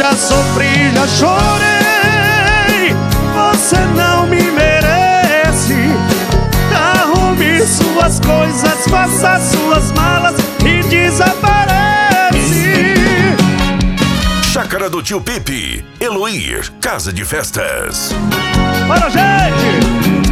Já sofri, já chorei, você não me merece. Arrume suas coisas, faça suas malas e desaparece. Chácara do Tio Pipe, Eloir, Casa de Festas. Bora, gente!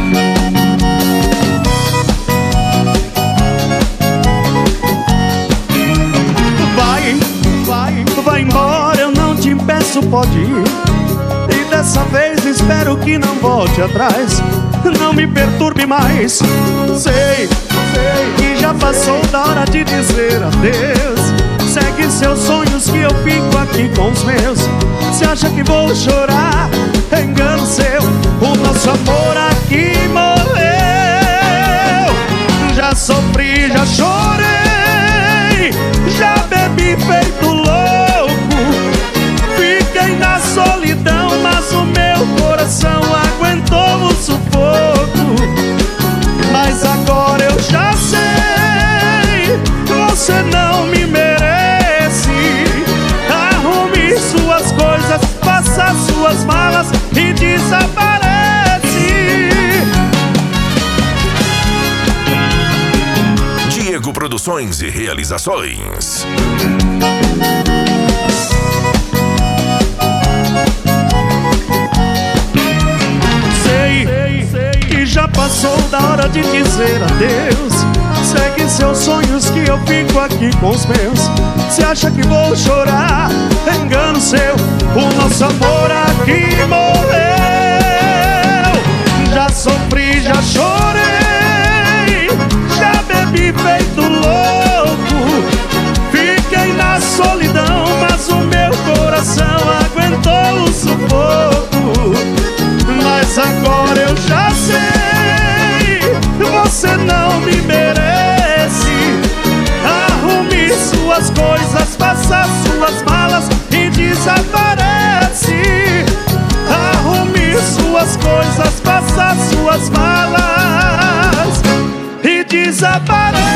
Vai embora, eu não te impeço, pode ir. E dessa vez espero que não volte atrás. Não me perturbe mais. Sei que já passou da hora de dizer adeus. Segue seus sonhos que eu fico aqui com os meus. Se acha que vou chorar, é engano seu. O nosso amor aqui morreu. Já sofri, já chorei, já bebi feito louco. Fiquei na solidão, mas o meu coração aguentou o sufoco. Mas agora eu já sei, você não me merece. Arrume suas coisas, faça suas malas e desaparece. Diego Produções e Realizações. Sei que já passou da hora de dizer adeus. Segue seus sonhos que eu fico aqui com os meus. Se acha que vou chorar, é engano seu. O nosso amor aqui morreu. Já sofri, já chorei, já bebi feito louco. Fiquei na solidão, mas o meu coração aguentou o sufoco. Mas agora eu já sei, você não me merece. Arrume suas coisas, faça suas malas e desaparece. Arrume suas coisas, faça suas malas e desaparece.